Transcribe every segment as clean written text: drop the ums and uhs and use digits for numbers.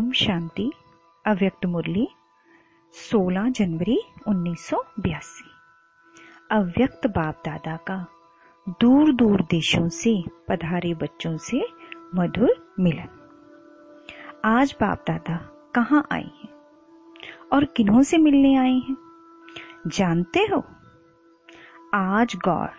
ओम शांति। अव्यक्त मुरली 16 जनवरी 1982। अव्यक्त बाप दादा का दूर दूर देशों से पधारे बच्चों से मधुर मिलन। आज बाप दादा कहाँ आए हैं और किन्हों से मिलने आए हैं जानते हो? आज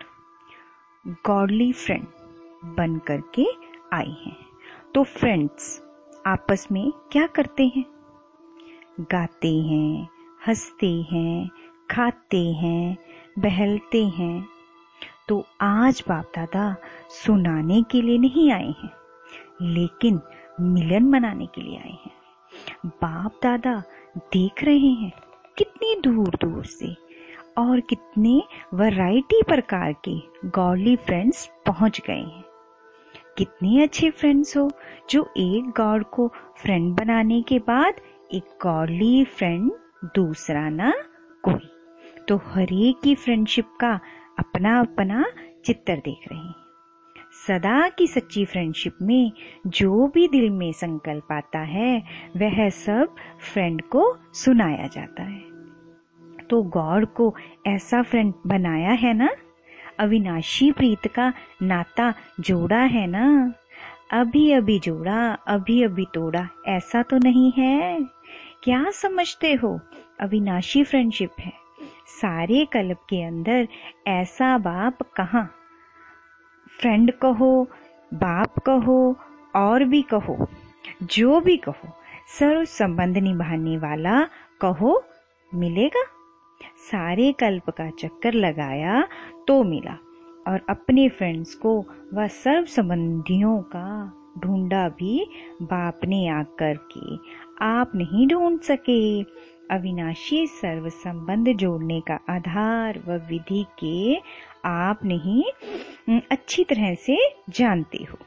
गॉडली फ्रेंड बन करके आए हैं। तो फ्रेंड्स आपस में क्या करते हैं? गाते हैं, हंसते हैं, खाते हैं, बहलते हैं। तो आज बाप दादा सुनाने के लिए नहीं आए हैं, लेकिन मिलन मनाने के लिए आए हैं। बाप दादा देख रहे हैं कितनी दूर दूर से और कितने वैरायटी प्रकार के गॉडली फ्रेंड्स पहुंच गए हैं। कितने अच्छे फ्रेंड्स हो जो एक गॉड को फ्रेंड बनाने के बाद एक गॉडली फ्रेंड दूसरा ना कोई। तो हर एक की फ्रेंडशिप का अपना अपना चित्र देख रहे हैं। सदा की सच्ची फ्रेंडशिप में जो भी दिल में संकल्प आता है वह सब फ्रेंड को सुनाया जाता है। तो गॉड को ऐसा फ्रेंड बनाया है ना, अविनाशी प्रीत का नाता जोड़ा है ना। अभी अभी जोड़ा, अभी अभी तोड़ा, ऐसा तो नहीं है। क्या समझते हो? अविनाशी फ्रेंडशिप है। सारे कल्प के अंदर ऐसा बाप कहाँ? फ्रेंड कहो, बाप कहो और भी कहो, जो भी कहो, सर्व संबंध निभाने वाला कहो, मिलेगा। सारे कल्प का चक्कर लगाया तो मिला, और अपने फ्रेंड्स को व सर्व संबंधियों का ढूंढा भी बाप ने आकर के। आप नहीं ढूंढ सके। अविनाशी सर्व संबंध जोड़ने का आधार व विधि के आप नहीं अच्छी तरह से जानते हो।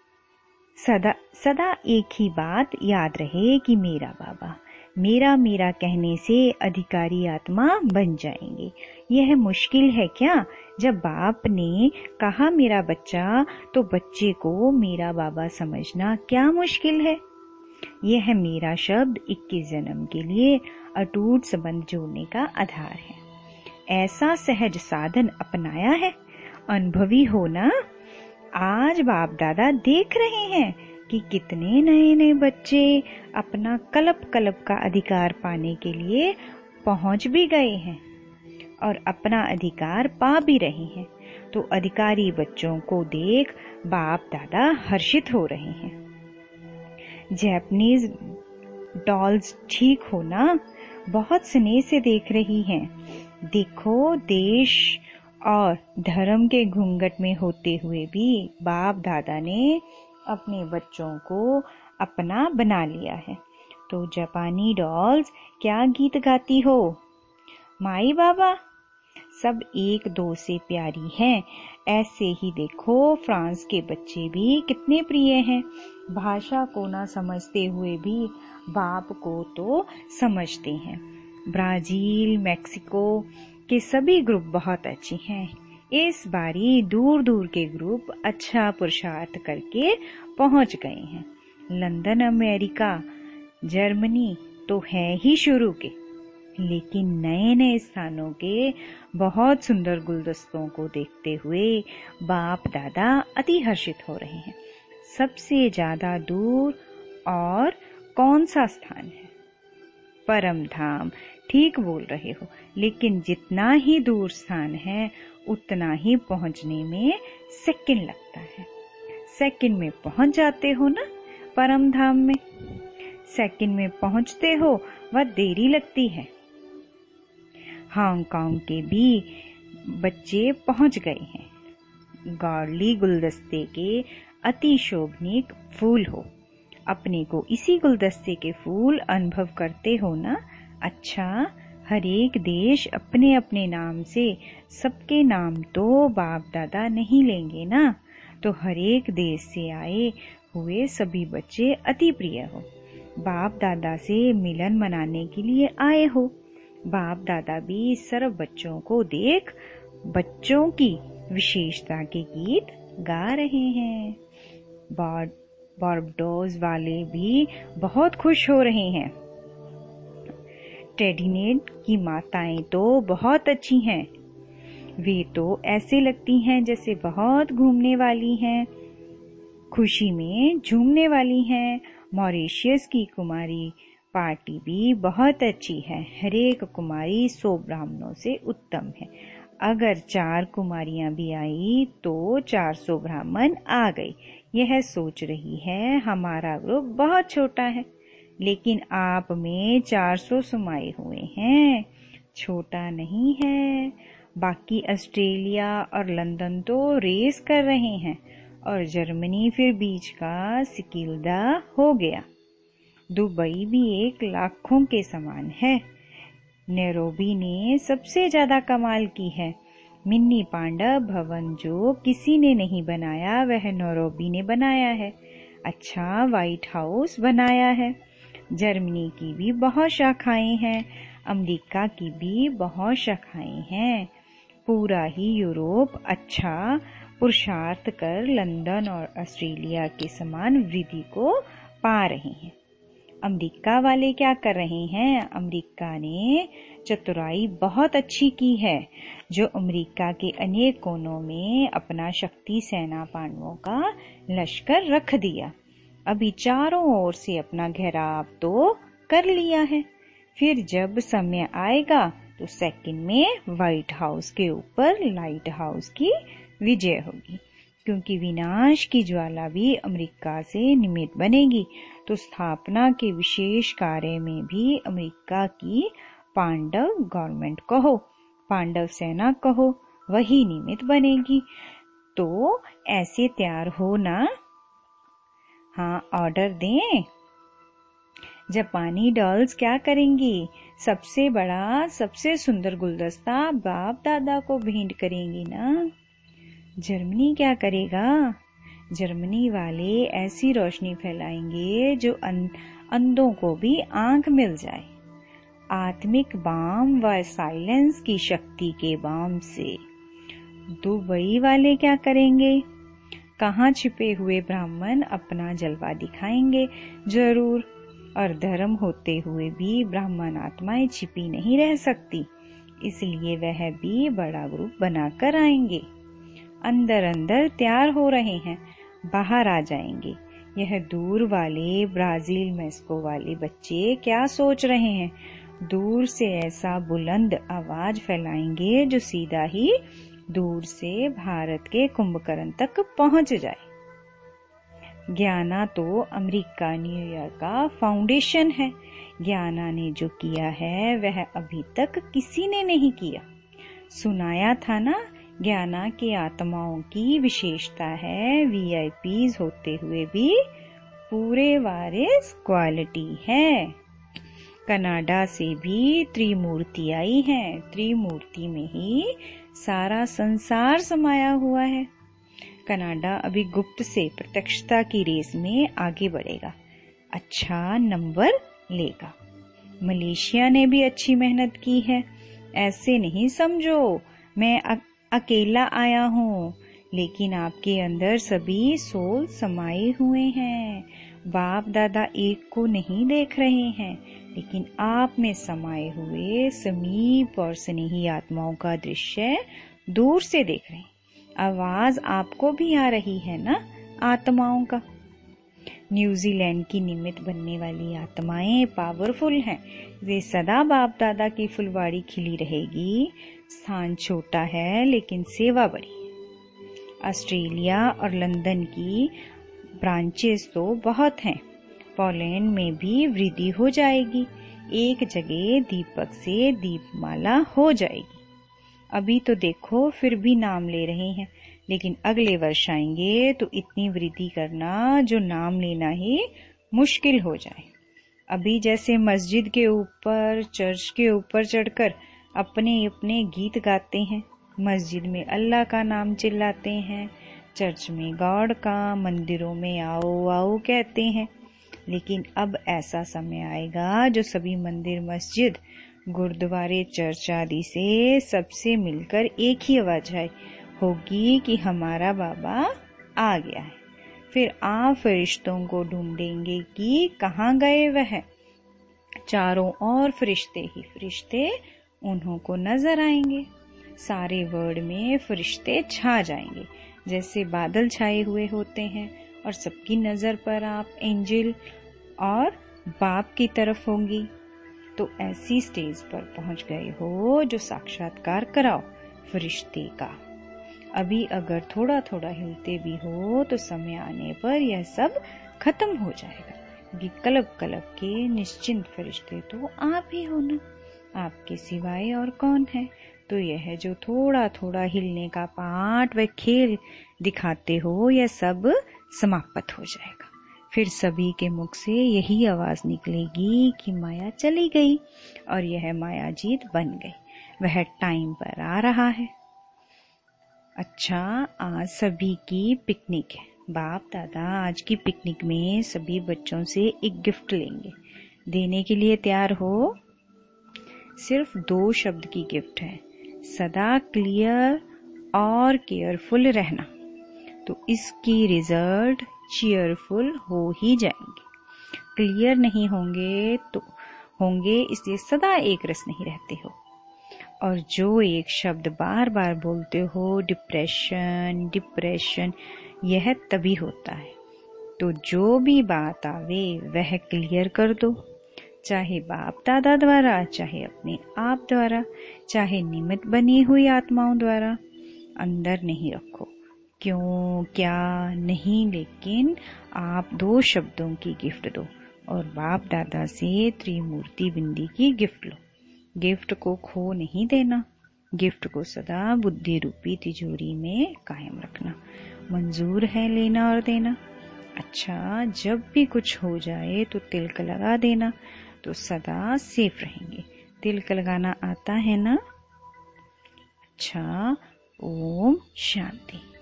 सदा एक ही बात याद रहे कि मेरा बाबा मेरा मेरा कहने से अधिकारी आत्मा बन जाएंगे। यह मुश्किल है क्या? जब बाप ने कहा मेरा बच्चा, तो बच्चे को मेरा बाबा समझना क्या मुश्किल है? यह मेरा शब्द 21 जन्म के लिए अटूट संबंध जोड़ने का आधार है। ऐसा सहज साधन अपनाया है। अनुभवी हो ना। आज बाप दादा देख रहे हैं कि कितने नए नए बच्चे अपना कल्प कल्प का अधिकार पाने के लिए पहुंच भी गए हैं और अपना अधिकार पा भी रहे हैं। तो अधिकारी बच्चों को देख बाप दादा हर्षित हो रहे हैं। जैपनीज डॉल्स ठीक हो ना, बहुत स्नेह से देख रही हैं। देखो, देश और धर्म के घूंघट में होते हुए भी बाप दादा ने अपने बच्चों को अपना बना लिया है। तो जापानी डॉल्स क्या गीत गाती हो? माई बाबा सब एक दो से प्यारी हैं। ऐसे ही देखो, फ्रांस के बच्चे भी कितने प्रिय हैं। भाषा को ना समझते हुए भी बाप को तो समझते हैं। ब्राजील, मैक्सिको के सभी ग्रुप बहुत अच्छे हैं। इस बारी दूर दूर के ग्रुप अच्छा पुरुषार्थ करके पहुंच गए हैं। लंदन, अमेरिका, जर्मनी तो है ही शुरू के, लेकिन नए नए स्थानों के बहुत सुंदर गुलदस्तों को देखते हुए बाप दादा अति हर्षित हो रहे हैं। सबसे ज्यादा दूर और कौन सा स्थान है? परम धाम। ठीक बोल रहे हो, लेकिन जितना ही दूर स्थान है उतना ही पहुंचने में सेकंड लगता है। सेकंड में पहुंच जाते हो ना परम धाम में। सेकंड में पहुंचते हो वह देरी लगती है। हांगकांग के भी बच्चे पहुंच गए हैं। गॉडली गुलदस्ते के अति शोभनीय फूल हो। अपने को इसी गुलदस्ते के फूल अनुभव करते हो ना। अच्छा, हर एक देश अपने अपने नाम से, सबके नाम तो बाप दादा नहीं लेंगे ना। तो हर एक देश से आए हुए सभी बच्चे अति प्रिय हो। बाप दादा से मिलन मनाने के लिए आए हो। बाप दादा भी सर्व बच्चों को देख बच्चों की विशेषता के गीत गा रहे हैं। बारबडोस वाले भी बहुत खुश हो रहे हैं। ट्रिनिडेड की माताएं तो बहुत अच्छी हैं। वे तो ऐसे लगती हैं जैसे बहुत घूमने वाली हैं, खुशी में झूमने वाली हैं। मॉरिशस की कुमारी पार्टी भी बहुत अच्छी है। हरेक कुमारी 100 ब्राह्मणों से उत्तम है। अगर 4 कुमारियां भी आई तो 400 ब्राह्मण आ गए। यह सोच रही है हमारा ग्रुप बहुत छोटा है, लेकिन आप में 400 समाये हुए हैं, छोटा नहीं है। बाकी ऑस्ट्रेलिया और लंदन तो रेस कर रहे हैं और जर्मनी फिर बीच का सिकिल्दा हो गया। दुबई भी 1 लाखों के समान है। नैरोबी ने सबसे ज्यादा कमाल की है। मिनी पांडा भवन जो किसी ने नहीं बनाया वह नैरोबी ने बनाया है। अच्छा व्हाइट हाउस बनाया है। जर्मनी की भी बहुत शाखाएं हैं, अमेरिका की भी बहुत शाखाएं हैं। पूरा ही यूरोप अच्छा पुरुषार्थ कर लंदन और ऑस्ट्रेलिया के समान वृद्धि को पा रहे हैं। अमेरिका वाले क्या कर रहे हैं? अमेरिका ने चतुराई बहुत अच्छी की है, जो अमेरिका के अनेक कोनों में अपना शक्ति सेना पांडवों का लश्कर रख दिया। अभी चारों ओर से अपना घेराव तो कर लिया है। फिर जब समय आएगा तो सेकंड में व्हाइट हाउस के ऊपर लाइट हाउस की विजय होगी, क्योंकि विनाश की ज्वाला भी अमेरिका से निमित्त बनेगी। तो स्थापना के विशेष कार्य में भी अमेरिका की पांडव गवर्नमेंट कहो, पांडव सेना कहो, वही निमित्त बनेगी। तो ऐसे तैयार हो ना? हाँ, ऑर्डर दें। जापानी डॉल्स क्या करेंगी? सबसे बड़ा सबसे सुंदर गुलदस्ता बाप दादा को भेंट करेंगी ना। जर्मनी क्या करेगा? जर्मनी वाले ऐसी रोशनी फैलाएंगे जो अंधों को भी आंख मिल जाए, आत्मिक बाम व साइलेंस की शक्ति के बाम से। दुबई वाले क्या करेंगे? कहाँ छिपे हुए ब्राह्मण अपना जलवा दिखाएंगे जरूर, और धर्म होते हुए भी ब्राह्मण आत्माएं छिपी नहीं रह सकती, इसलिए वह भी बड़ा ग्रुप बनाकर आएंगे। अंदर अंदर तैयार हो रहे हैं, बाहर आ जाएंगे। यह दूर वाले ब्राजील मेक्सिको वाले बच्चे क्या सोच रहे हैं? दूर से ऐसा बुलंद आवाज फैलाएंगे जो सीधा ही दूर से भारत के कुंभकर्ण तक पहुंच जाए। ज्ञाना तो अमेरिका न्यूयॉर्क का फाउंडेशन है। ज्ञाना ने जो किया है वह अभी तक किसी ने नहीं किया। सुनाया था ना, ज्ञाना के आत्माओं की विशेषता है वीआईपीज होते हुए भी पूरे वारिस क्वालिटी है। कनाडा से भी त्रिमूर्ति आई है। त्रिमूर्ति में ही सारा संसार समाया हुआ है। कनाडा अभी गुप्त से प्रत्यक्षता की रेस में आगे बढ़ेगा, अच्छा नंबर लेगा। मलेशिया ने भी अच्छी मेहनत की है। ऐसे नहीं समझो मैं अकेला आया हूँ, लेकिन आपके अंदर सभी सोल समाये हुए हैं। बाप दादा एक को नहीं देख रहे हैं, लेकिन आप में समाये हुए समीप और स्नेही आत्माओं का दृश्य दूर से देख रहे हैं। आवाज आपको भी आ रही है ना आत्माओं का। न्यूजीलैंड की निमित्त बनने वाली आत्माएं पावरफुल हैं। वे सदा बाप दादा की फुलवाड़ी खिली रहेगी। स्थान छोटा है लेकिन सेवा बड़ी है। ऑस्ट्रेलिया और लंदन की ब्रांचेस तो बहुत हैं। पोलैंड में भी वृद्धि हो जाएगी। एक जगह दीपक से दीपमाला हो जाएगी। अभी तो देखो फिर भी नाम ले रहे हैं, लेकिन अगले वर्ष आएंगे तो इतनी वृद्धि करना जो नाम लेना ही मुश्किल हो जाए। अभी जैसे मस्जिद के ऊपर चर्च के ऊपर चढ़कर अपने अपने गीत गाते हैं, मस्जिद में अल्लाह का नाम चिल्लाते हैं, चर्च में गॉड का, मंदिरों में आओ आओ कहते हैं। लेकिन अब ऐसा समय आएगा जो सभी मंदिर मस्जिद गुरुद्वारे चर्च आदि से सबसे मिलकर एक ही आवाज होगी कि हमारा बाबा आ गया है। फिर आप फरिश्तों को ढूंढेंगे कि कहाँ गए वह। चारों ओर फरिश्ते ही फरिश्ते उन्हों को नजर आएंगे। सारे वर्ड में फरिश्ते छा जाएंगे, जैसे बादल छाए हुए होते हैं, और सबकी नजर पर आप एंजल और बाप की तरफ होंगी। तो ऐसी स्टेज पर पहुंच गए हो जो साक्षात्कार कराओ फरिश्ते का। अभी अगर थोड़ा थोड़ा हिलते भी हो तो समय आने पर यह सब खत्म हो जाएगा। कलब कलब के निश्चिंत फरिश्ते तो आप ही हो ना, आपके सिवाय और कौन है। तो यह जो थोड़ा थोड़ा हिलने का पाठ व खेल दिखाते हो, यह सब समाप्त हो जाएगा। फिर सभी के मुख से यही आवाज निकलेगी कि माया चली गई और यह माया जीत बन गई। वह टाइम पर आ रहा है। अच्छा, आज सभी की पिकनिक है। बाप दादा आज की पिकनिक में सभी बच्चों से एक गिफ्ट लेंगे। देने के लिए तैयार हो? सिर्फ 2 शब्द की गिफ्ट है, सदा क्लियर और केयरफुल रहना। तो इसकी रिजल्ट चीयरफुल हो ही जाएंगे। क्लियर नहीं होंगे तो होंगे, इसलिए सदा एक रस नहीं रहते हो। और जो एक शब्द बार बार बोलते हो, डिप्रेशन डिप्रेशन, यह तभी होता है। तो जो भी बात आवे वह क्लियर कर दो, चाहे बाप दादा द्वारा, चाहे अपने आप द्वारा, चाहे निमित्त बनी हुई आत्माओं द्वारा। अंदर नहीं रखो, क्यों क्या नहीं, लेकिन आप 2 शब्दों की गिफ्ट दो और बाप दादा से त्रिमूर्ति बिंदी की गिफ्ट लो। गिफ्ट को खो नहीं देना, गिफ्ट को सदा बुद्धि रूपी तिजोरी में कायम रखना। मंजूर है लेना और देना। अच्छा, जब भी कुछ हो जाए तो तिलक लगा देना, तो सदा सेफ रहेंगे। तिलक लगाना आता है ना? अच्छा, ओम शांति।